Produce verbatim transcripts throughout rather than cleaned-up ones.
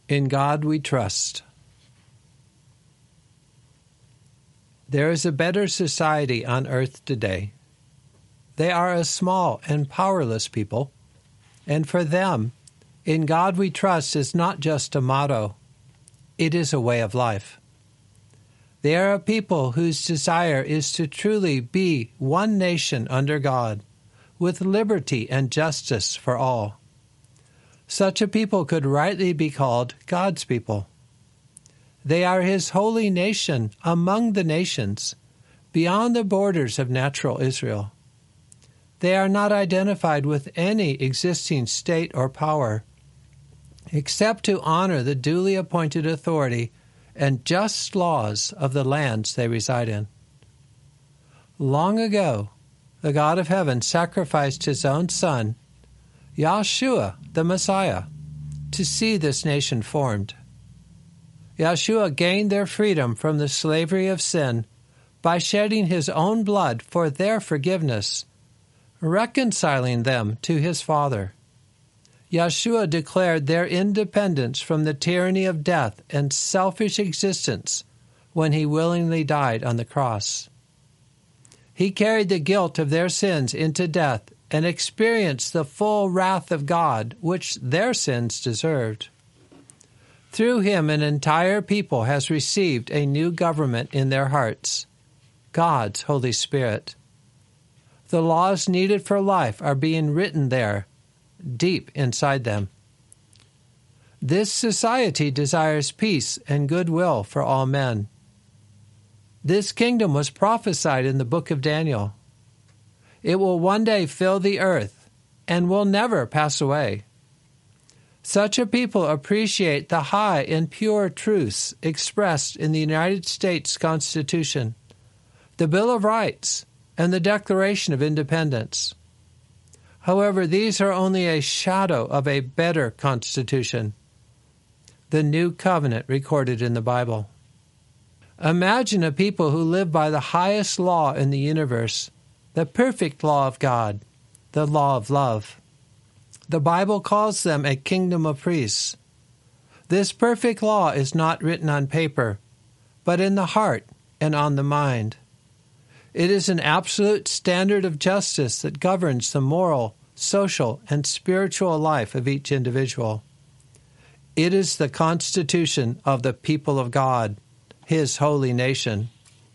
In God we trust. There is a better society on earth today. They are a small and powerless people, and for them, in God we trust is not just a motto, it is a way of life. They are a people whose desire is to truly be one nation under God, with liberty and justice for all. Such a people could rightly be called God's people. They are His holy nation among the nations, beyond the borders of natural Israel. They are not identified with any existing state or power, except to honor the duly appointed authority and just laws of the lands they reside in. Long ago, the God of heaven sacrificed His own Son, Yahshua, the Messiah, to see this nation formed. Yahshua gained their freedom from the slavery of sin by shedding His own blood for their forgiveness, reconciling them to His Father. Yahshua declared their independence from the tyranny of death and selfish existence when He willingly died on the cross. He carried the guilt of their sins into death and experienced the full wrath of God, which their sins deserved. Through Him, an entire people has received a new government in their hearts, God's Holy Spirit. The laws needed for life are being written there, deep inside them. This society desires peace and goodwill for all men. This kingdom was prophesied in the book of Daniel. It will one day fill the earth and will never pass away. Such a people appreciate the high and pure truths expressed in the United States Constitution, the Bill of Rights, and the Declaration of Independence. However, these are only a shadow of a better Constitution, the New Covenant recorded in the Bible. Imagine a people who live by the highest law in the universe, the perfect law of God, the law of love. The Bible calls them a kingdom of priests. This perfect law is not written on paper, but in the heart and on the mind. It is an absolute standard of justice that governs the moral, social, and spiritual life of each individual. It is the constitution of the people of God, His holy nation.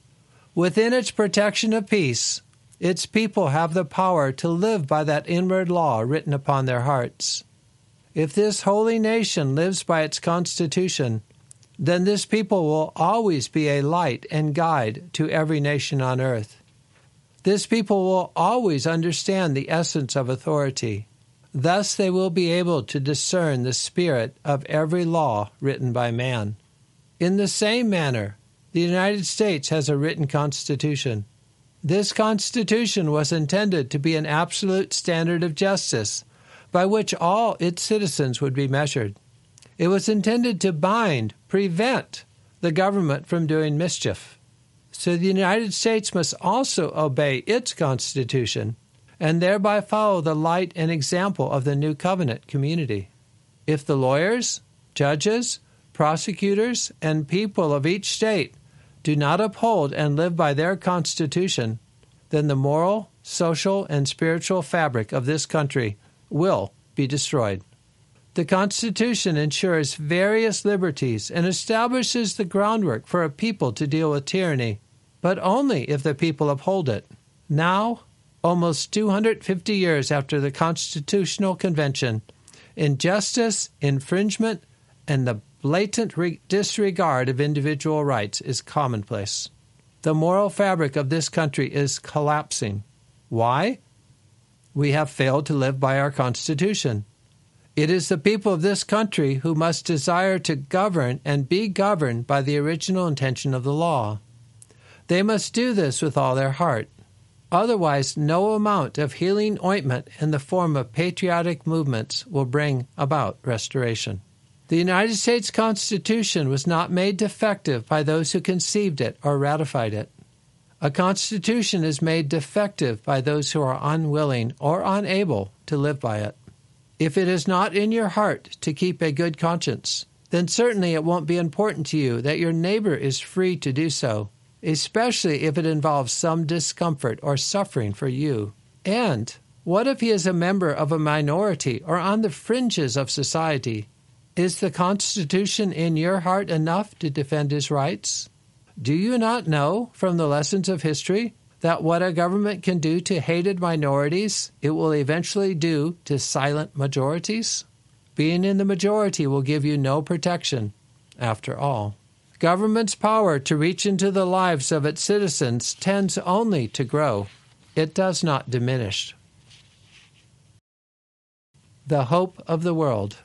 Within its protection of peace, its people have the power to live by that inward law written upon their hearts. If this holy nation lives by its constitution, then this people will always be a light and guide to every nation on earth. This people will always understand the essence of authority. Thus they will be able to discern the spirit of every law written by man. In the same manner, the United States has a written constitution. This constitution was intended to be an absolute standard of justice by which all its citizens would be measured. It was intended to bind, prevent the government from doing mischief. So the United States must also obey its Constitution and thereby follow the light and example of the New Covenant community. If the lawyers, judges, prosecutors, and people of each state do not uphold and live by their Constitution, then the moral, social, and spiritual fabric of this country will be destroyed. The Constitution ensures various liberties and establishes the groundwork for a people to deal with tyranny, but only if the people uphold it. Now, almost two hundred fifty years after the Constitutional Convention, injustice, infringement, and the blatant re- disregard of individual rights is commonplace. The moral fabric of this country is collapsing. Why? We have failed to live by our Constitution. It is the people of this country who must desire to govern and be governed by the original intention of the law. They must do this with all their heart. Otherwise, no amount of healing ointment in the form of patriotic movements will bring about restoration. The United States Constitution was not made defective by those who conceived it or ratified it. A constitution is made defective by those who are unwilling or unable to live by it. If it is not in your heart to keep a good conscience, then certainly it won't be important to you that your neighbor is free to do so, especially if it involves some discomfort or suffering for you. And what if he is a member of a minority or on the fringes of society? Is the Constitution in your heart enough to defend his rights? Do you not know from the lessons of history that what a government can do to hated minorities, it will eventually do to silent majorities? Being in the majority will give you no protection, after all. Government's power to reach into the lives of its citizens tends only to grow. It does not diminish. The hope of the world.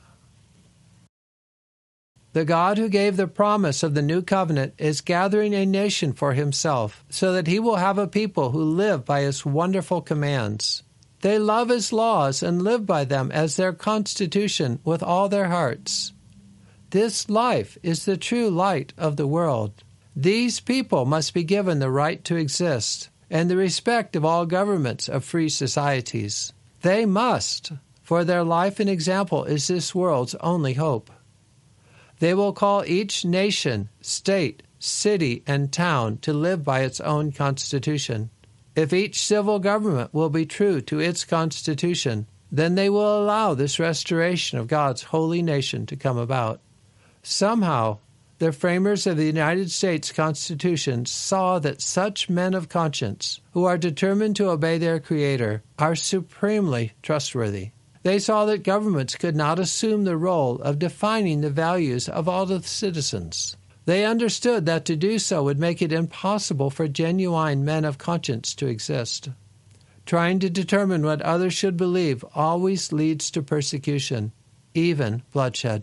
The God who gave the promise of the new covenant is gathering a nation for himself, so that he will have a people who live by his wonderful commands. They love his laws and live by them as their constitution with all their hearts. This life is the true light of the world. These people must be given the right to exist and the respect of all governments of free societies. They must, for their life and example is this world's only hope. They will call each nation, state, city, and town to live by its own constitution. If each civil government will be true to its constitution, then they will allow this restoration of God's holy nation to come about. Somehow, the framers of the United States Constitution saw that such men of conscience, who are determined to obey their Creator, are supremely trustworthy. They saw that governments could not assume the role of defining the values of all the citizens. They understood that to do so would make it impossible for genuine men of conscience to exist. Trying to determine what others should believe always leads to persecution, even bloodshed.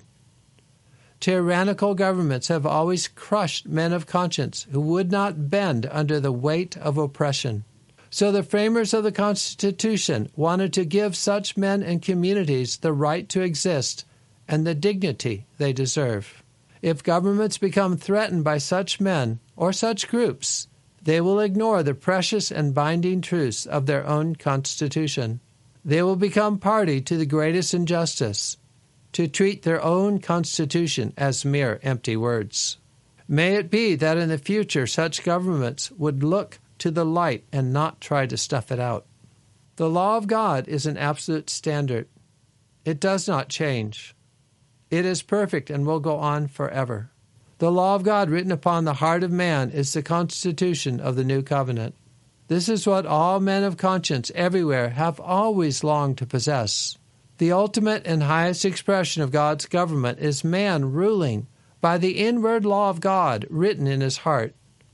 Tyrannical governments have always crushed men of conscience who would not bend under the weight of oppression. So the framers of the Constitution wanted to give such men and communities the right to exist and the dignity they deserve. If governments become threatened by such men or such groups, they will ignore the precious and binding truths of their own Constitution. They will become party to the greatest injustice, to treat their own Constitution as mere empty words. May it be that in the future such governments would look to the light and not try to stuff it out. The law of God is an absolute standard. It does not change. It is perfect and will go on forever. The law of God written upon the heart of man is the constitution of the new covenant. This is what all men of conscience everywhere have always longed to possess. The ultimate and highest expression of God's government is man ruling by the inward law of God written in his heart.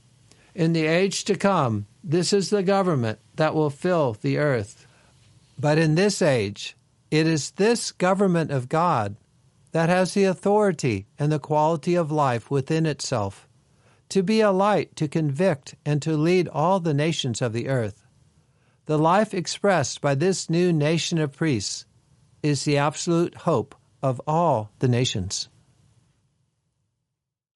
In the age to come, this is the government that will fill the earth. But in this age, it is this government of God that has the authority and the quality of life within itself, to be a light to convict and to lead all the nations of the earth. The life expressed by this new nation of priests is the absolute hope of all the nations.